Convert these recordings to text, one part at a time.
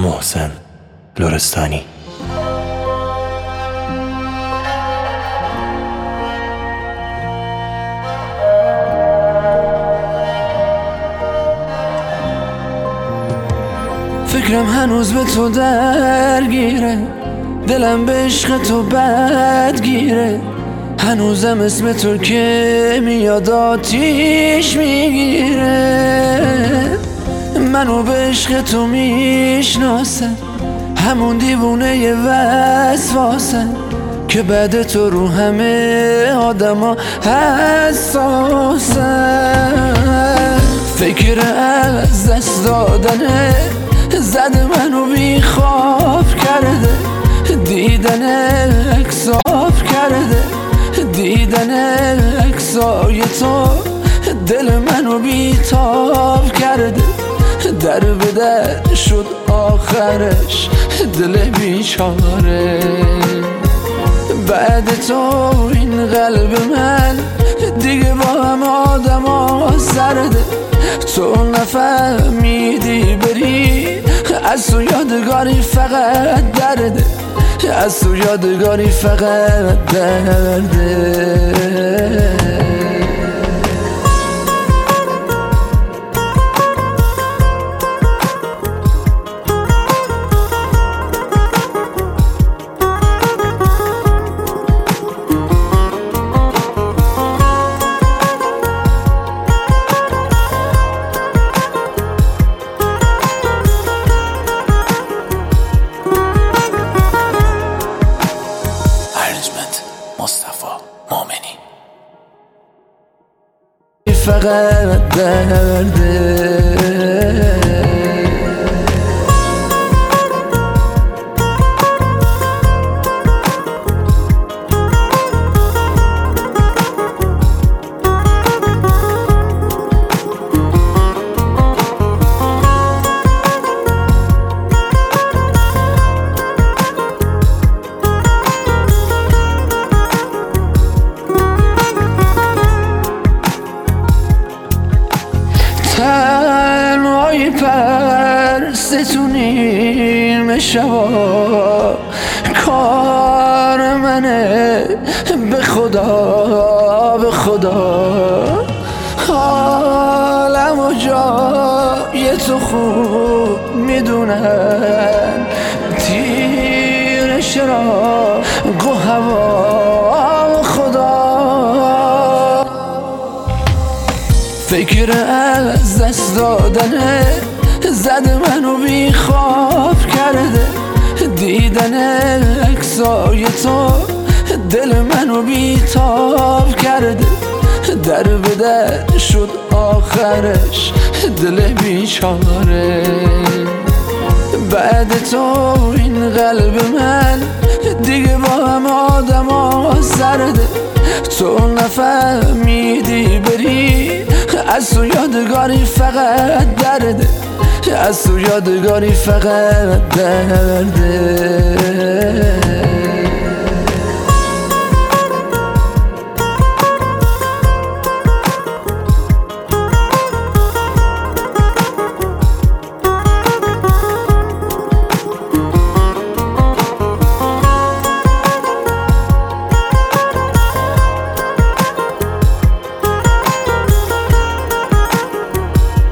محسن لرستانی. فکرم هنوز به تو درگیره، دلم به عشق تو بدگیره، هنوزم اسم تو که میاد آتیش میگیره. منو به عشق تو میشناسن، همون دیوونه وسواسن که بعد تو رو همه آدما حساسن. فکر از دست دادنه زده منو بی خواب کرده، دیدن اکساب کرده، دیدن اکسای تو دل منو بی تاب کرده. در به در شد آخرش دل بیچاره، بعد تو این قلب من دیگه با هم آدم ها سرده. تو نفهمیدی بری، از تو یادگاری فقط درده، از تو یادگاری فقط درده. مصطفی مومنی. فقط درده. تنهایی پرستونیم شبا، کار منه به خدا به خدا. حالم و جای تو خوب میدونن، تیر چراغ و هوا خدا. فکر از دست دادنه زده منو بی خواب کرده، دیدن اکسای تو دل منو بی تاب کرده. در به در شد آخرش دل بیچاره، بعد تو این قلب من دیگه با هم آدم ها سرده. تو نفهمیدی بری، از تو یادگاری فقط درده، از تو یادگاری فقط درده.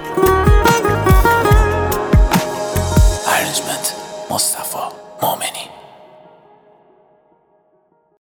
مصطفی مومنی.